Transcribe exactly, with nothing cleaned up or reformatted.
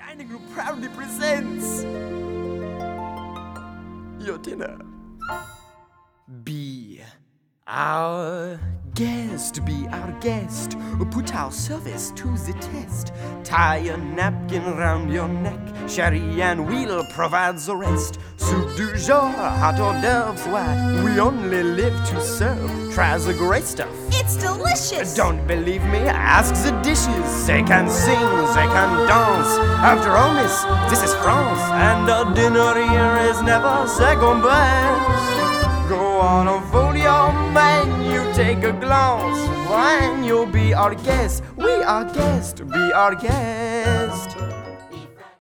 Dining Room proudly presents your dinner. Be our guest, be our guest. Put our service to the test. Tie a napkin round your neck. Sherry and we'll provide the rest. Soup du jour, hot hors d'oeuvres. Why, we only live to serve. Try the great stuff. It's delicious! Don't believe me? Ask the dishes. They can sing, they can dance. After all, miss, this is France, and our dinner here is never second best. Go on, unfold your menu, take a glance. When you'll be our guest, we are guest, be our guest.